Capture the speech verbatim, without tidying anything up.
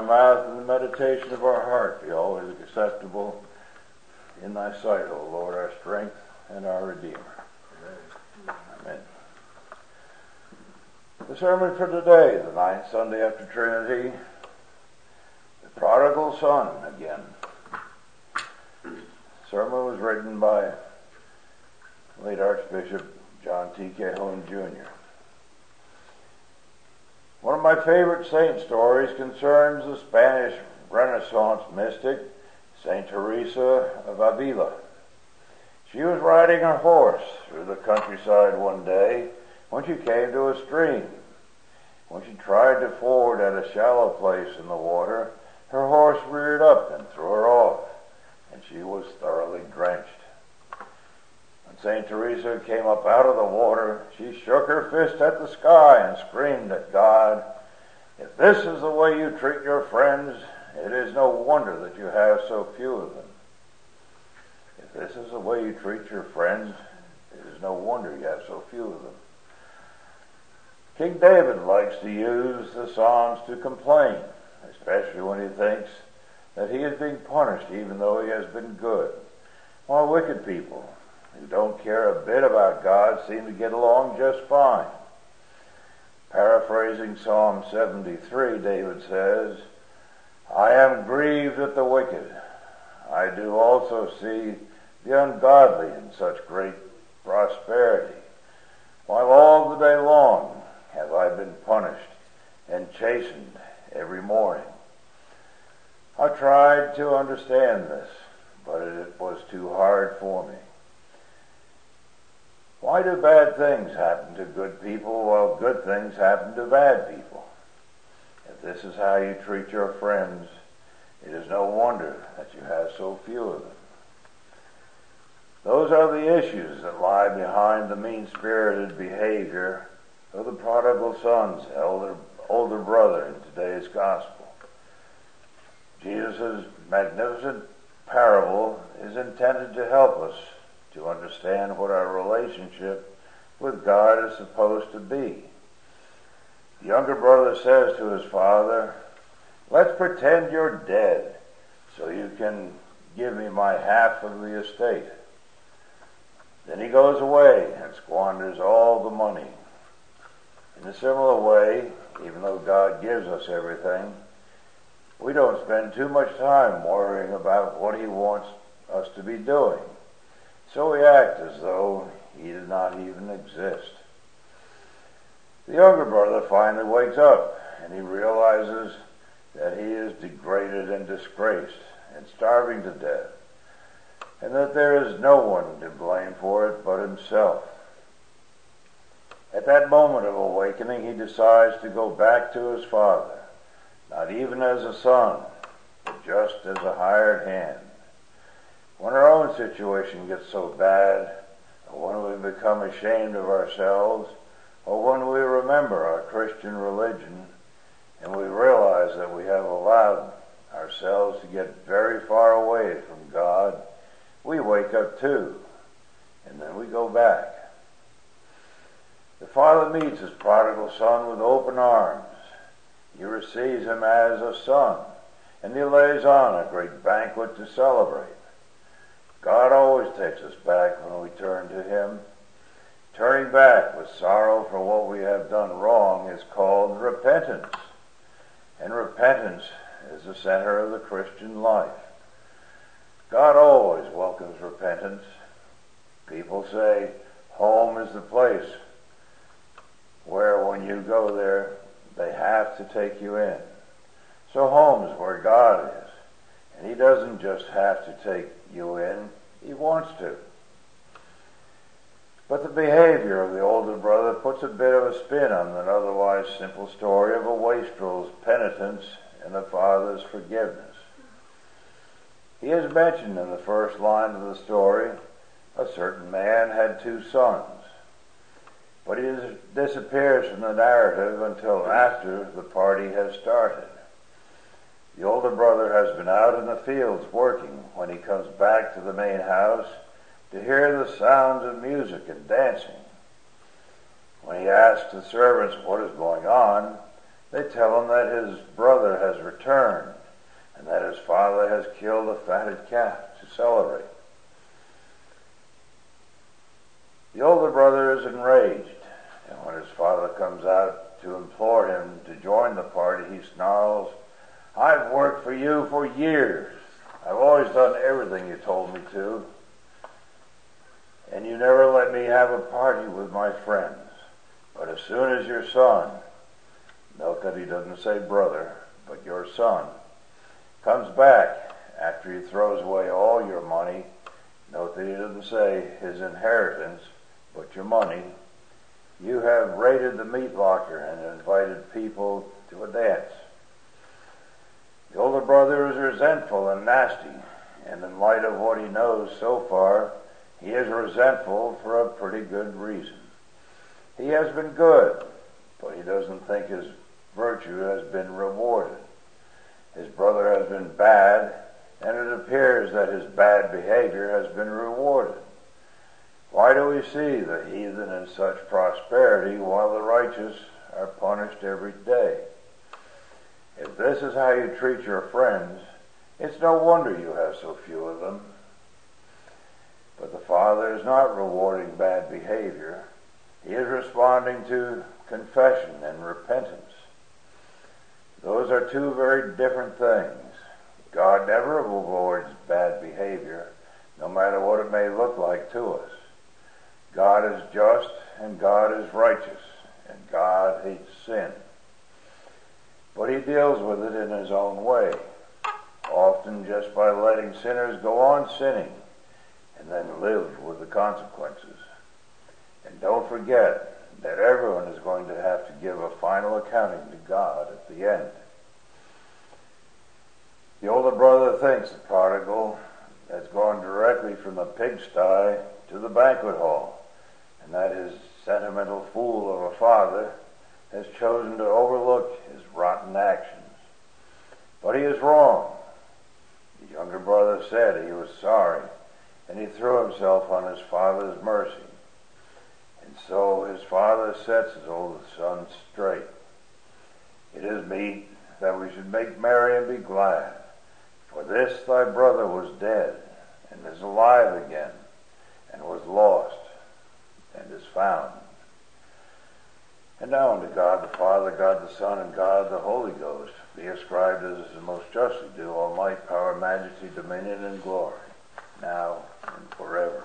mouth and the meditation of our heart be always acceptable in thy sight, O Lord, our strength and our Redeemer. Amen. Amen. The sermon for today, the ninth Sunday after Trinity, the prodigal son again. The sermon was written by late Archbishop John T. Cajon, Junior One of my favorite saint stories concerns the Spanish Renaissance mystic, Saint Teresa of Avila. She was riding her horse through the countryside one day when she came to a stream. When she tried to ford at a shallow place in the water, her horse reared up and threw her off, and she was thoroughly drenched. When Saint Teresa came up out of the water, she shook her fist at the sky and screamed at God, "If this is the way you treat your friends, it is no wonder that you have so few of them. If this is the way you treat your friends, it is no wonder you have so few of them." King David likes to use the Psalms to complain, especially when he thinks that he is being punished even though he has been good, while wicked people who don't care a bit about God seem to get along just fine. Paraphrasing Psalm seventy-three, David says, "I am grieved at the wicked. I do also see the ungodly in such great prosperity, while all the day long have I been punished and chastened every morning." I tried to understand this, but it was too hard for me. Why do bad things happen to good people while good things happen to bad people? If this is how you treat your friends, it is no wonder that you have so few of them. Those are the issues that lie behind the mean-spirited behavior of the prodigal son's elder, older brother in today's gospel. Jesus' magnificent parable is intended to help us to understand what our relationship with God is supposed to be. The younger brother says to his father, "Let's pretend you're dead so you can give me my half of the estate." Then he goes away and squanders all the money. In a similar way, even though God gives us everything, we don't spend too much time worrying about what he wants us to be doing. So we act as though he did not even exist. The younger brother finally wakes up and he realizes that he is degraded and disgraced and starving to death, and that there is no one to blame for it but himself. At that moment of awakening, he decides to go back to his father, not even as a son, but just as a hired hand. When our own situation gets so bad, or when we become ashamed of ourselves, or when we remember our Christian religion, and we realize that we have allowed ourselves to get very far away from God, we wake up too, and then we go back. The father meets his prodigal son with open arms. He receives him as a son, and he lays on a great banquet to celebrate. God always takes us back when we turn to him. Turning back with sorrow for what we have done wrong is called repentance. And repentance is the center of the Christian life. God always welcomes repentance. People say home is the place where when you go there, they have to take you in. So home is where God is. And he doesn't just have to take you in, he wants to. But the behavior of the older brother puts a bit of a spin on an otherwise simple story of a wastrel's penitence and a father's forgiveness. He is mentioned in the first line of the story. A certain man had two sons. But he disappears from the narrative until after the party has started. The older brother has been out in the fields working when he comes back to the main house to hear the sounds of music and dancing. When he asks the servants what is going on, They tell him that his brother has returned and that his father has killed a fatted calf to celebrate. The older brother is enraged, and when his father comes out to implore him to join the party, he snarls, "I've worked for you for years. I've always done everything you told me to. And you never let me have a party with my friends. But as soon as your son," note that he doesn't say brother, but your son, "comes back after he throws away all your money," note that he doesn't say his inheritance, but your money, "you have raided the meat locker and invited people to a dance." The older brother is resentful and nasty, and in light of what he knows so far, he is resentful for a pretty good reason. He has been good, but he doesn't think his virtue has been rewarded. His brother has been bad, and it appears that his bad behavior has been rewarded. Why do we see the heathen in such prosperity while the righteous are punished every day? If this is how you treat your friends, it's no wonder you have so few of them. But the Father is not rewarding bad behavior. He is responding to confession and repentance. Those are two very different things. God never rewards bad behavior, no matter what it may look like to us. God is just and God is righteous, and God hates sin. But he deals with it in his own way, often just by letting sinners go on sinning and then live with the consequences. And don't forget that everyone is going to have to give a final accounting to God at the end. The older brother thinks the prodigal has gone directly from the pigsty to the banquet hall, and that his sentimental fool of a father has chosen to overlook his rotten actions. But he is wrong. The younger brother said he was sorry, and he threw himself on his father's mercy. And so his father sets his older son straight. "It is meet that we should make merry and be glad. For this thy brother was dead, and is alive again, and was lost, and is found." And now unto God the Father, God the Son, and God the Holy Ghost be ascribed as the most justly due all might, power, majesty, dominion, and glory, now and forever.